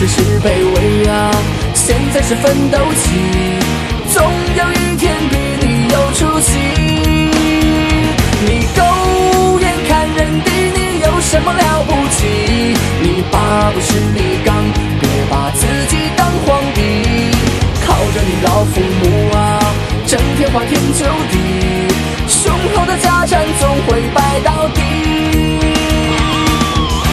时是卑微啊，现在是奋斗期，总有一天比你有出息。